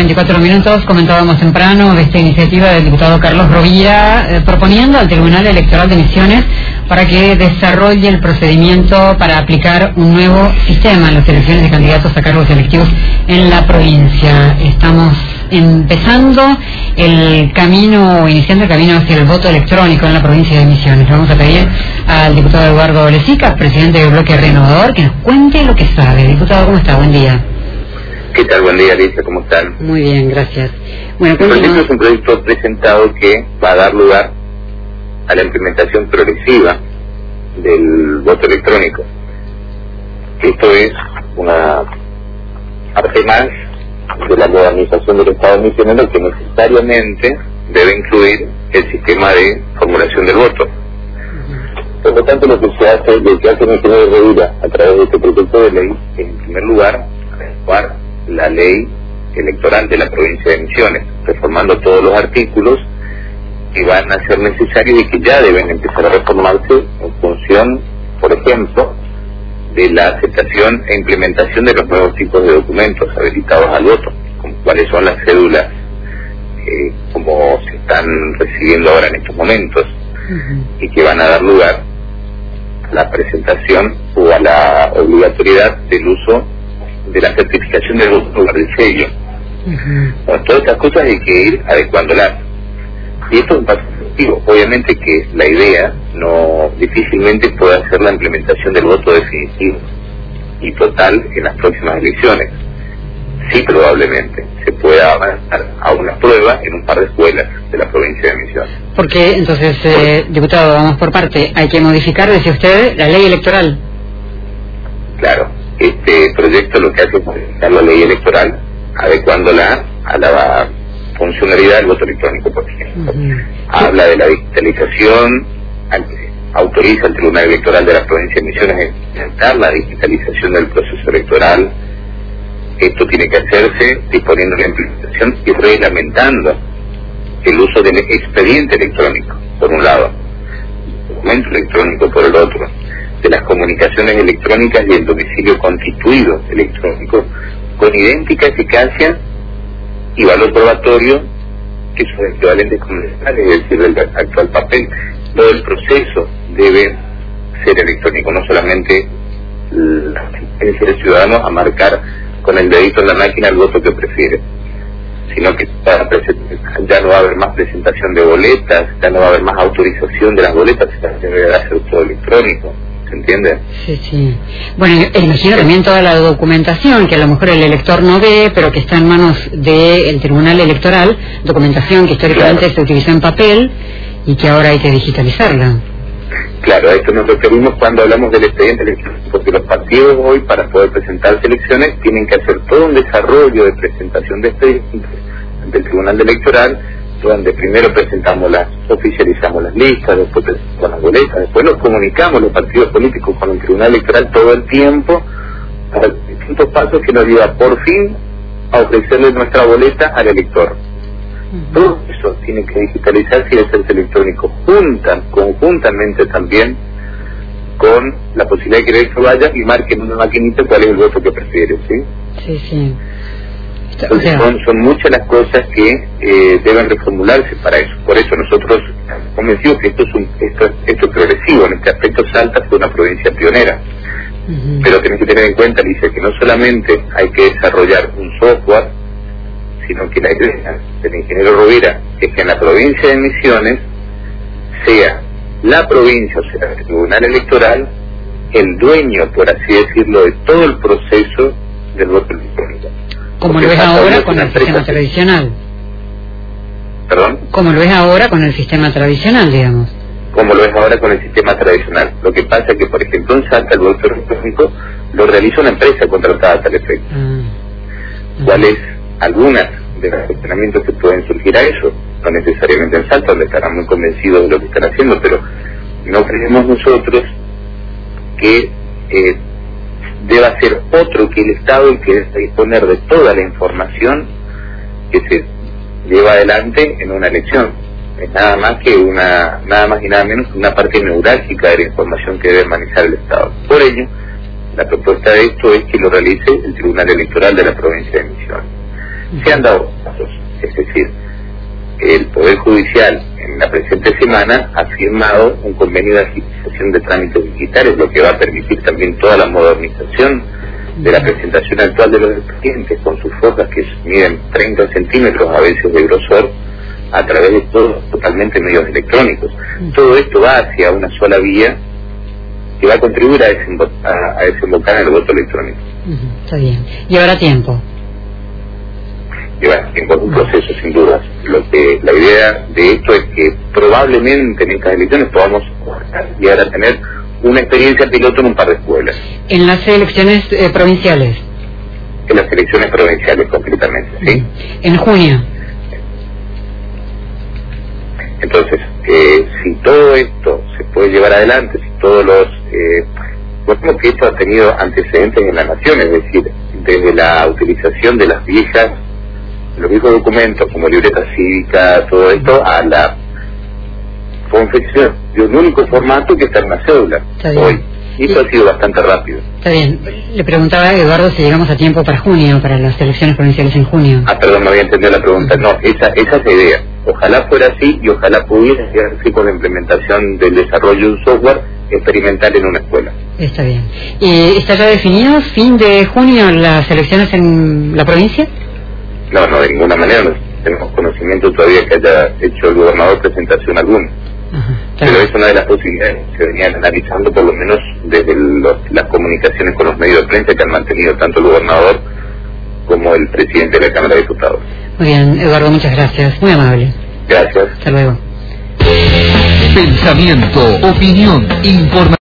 24 minutos. Comentábamos temprano de esta iniciativa del diputado Carlos Rovira, proponiendo al Tribunal Electoral de Misiones para que desarrolle el procedimiento para aplicar un nuevo sistema en las elecciones de candidatos a cargos electivos en la provincia. Estamos empezando el camino, iniciando el camino hacia el voto electrónico en la provincia de Misiones. Vamos a pedir al diputado Eduardo Lezica, presidente del Bloque Renovador, que nos cuente lo que sabe. Diputado, ¿cómo está? Buen día. ¿Qué tal? Buen día, Alicia, ¿cómo están? Muy bien, gracias. Bueno, el proyecto es un proyecto presentado que va a dar lugar a la implementación progresiva del voto electrónico. Esto es una parte más de la modernización del Estado misionero que necesariamente debe incluir el sistema de formulación del voto. Por lo tanto, lo que hace el ingeniero Rovira a través de este proyecto de ley es, en primer lugar, reformar la ley electoral de la provincia de Misiones, reformando todos los artículos que van a ser necesarios y que ya deben empezar a reformarse en función, por ejemplo, de la aceptación e implementación de los nuevos tipos de documentos habilitados al voto, como cuáles son las cédulas, como se están recibiendo ahora en estos momentos, y que van a dar lugar a la presentación o a la obligatoriedad del uso de la certificación del voto en lugar del sello. Bueno, todas estas cosas hay que ir adecuándolas. Y esto es un paso positivo. Obviamente que la idea no difícilmente puede ser la implementación del voto definitivo y total en las próximas elecciones. Sí, probablemente se pueda avanzar a una prueba en un par de escuelas de la provincia de Misiones. ¿Por qué entonces, diputado, vamos por parte? Hay que modificar, decía usted, la ley electoral. Claro, este proyecto lo que hace es modificar la ley electoral, adecuándola a la funcionalidad del voto electrónico, por ejemplo. Habla de la digitalización, autoriza al Tribunal Electoral de la provincia de Misiones a implementar la digitalización del proceso electoral. Esto tiene que hacerse disponiendo la implementación y reglamentando el uso del expediente electrónico, por un lado, documento electrónico por el otro, de las comunicaciones electrónicas y el domicilio constituido electrónico con idéntica eficacia y valor probatorio que sus equivalentes convencionales, es decir, del actual papel. Todo el proceso debe ser electrónico, no solamente la asistencia del ciudadano a marcar con el dedito en la máquina el voto que prefiere, sino que ya no va a haber más presentación de boletas, ya no va a haber más autorización de las boletas, se debe hacer todo electrónico. ¿Se entiende? Sí, sí. Bueno, imagino también toda la documentación que a lo mejor el elector no ve, pero que está en manos del Tribunal Electoral, documentación que históricamente se utilizó en papel y que ahora hay que digitalizarla. Claro, a esto nos referimos cuando hablamos del expediente electrónico, porque los partidos hoy, para poder presentarse elecciones, tienen que hacer todo un desarrollo de presentación de expedientes ante el Tribunal Electoral, donde primero oficializamos las listas, después presentamos las boletas, después nos comunicamos los partidos políticos con el Tribunal Electoral todo el tiempo, para distintos pasos que nos lleva por fin a ofrecerle nuestra boleta al elector. Todo eso tiene que digitalizarse y hacerse electrónico, conjuntamente también con la posibilidad de que el elector vaya y marque en una maquinita cuál es el voto que prefiere, ¿sí? Sí, sí. Entonces son muchas las cosas que deben reformularse para eso. Por eso nosotros convencidos que esto es progresivo, en este aspecto Salta fue una provincia pionera. Pero tenés que tener en cuenta, Alicia, que no solamente hay que desarrollar un software, sino que la idea del ingeniero Rovira es que en la provincia de Misiones sea la provincia, o sea, el Tribunal Electoral, el dueño, por así decirlo, de todo el proceso del voto electrónico. Como lo ves ahora con el sistema tradicional. ¿Perdón? Como lo ves ahora con el sistema tradicional, digamos. Como lo es ahora con el sistema tradicional. Lo que pasa es que, por ejemplo, en Salta el voto electrónico lo realiza una empresa contratada a tal efecto. ¿Cuáles algunas de los cuestionamientos que pueden surgir a eso? No necesariamente en Salta, donde estarán muy convencidos de lo que están haciendo, pero no creemos nosotros que deba ser otro que el Estado el que debe disponer de toda la información que se lleva adelante en una elección. Es nada más y nada menos que una parte neurálgica de la información que debe manejar el Estado. Por ello, la propuesta de esto es que lo realice el Tribunal Electoral de la provincia de Misiones. Se han dado casos, es decir, el Poder Judicial en la presente semana ha firmado un convenio de agilización de trámites digitales, lo que va a permitir también toda la modernización de la presentación actual de los expedientes, con sus hojas que miden 30 centímetros a veces de grosor, a través de totalmente medios electrónicos. Todo esto va hacia una sola vía que va a contribuir a desembocar en el voto electrónico. Está bien. ¿Llevará tiempo? Lleva tiempo, un proceso sin dudas. La idea de esto es que probablemente en estas elecciones podamos llegar a tener una experiencia piloto en un par de escuelas. ¿En las elecciones provinciales? En las elecciones provinciales, concretamente, ¿sí? ¿En junio? Entonces, si todo esto se puede llevar adelante, si todos los... bueno, que esto ha tenido antecedentes en la nación, es decir, desde la utilización de los viejos documentos como libreta cívica, todo esto, a la confección de un único formato que está en una cédula hoy. Y eso ha sido bastante rápido. Está bien. Le preguntaba a Eduardo si llegamos a tiempo para junio, para las elecciones provinciales en junio. Perdón, no había entendido la pregunta. No, esa es la idea. Ojalá fuera así y ojalá pudiera llegar así con la implementación del desarrollo de un software experimental en una escuela. Está bien. ¿Está ya definido fin de junio las elecciones en la provincia? No, de ninguna manera. No tenemos conocimiento todavía que haya hecho el gobernador presentación alguna. Pero es una de las posibilidades que se venían analizando, por lo menos desde las comunicaciones con los medios de prensa que han mantenido tanto el gobernador como el presidente de la Cámara de Diputados. Muy bien, Eduardo, muchas gracias. Muy amable. Gracias. Hasta luego. Pensamiento, opinión, información.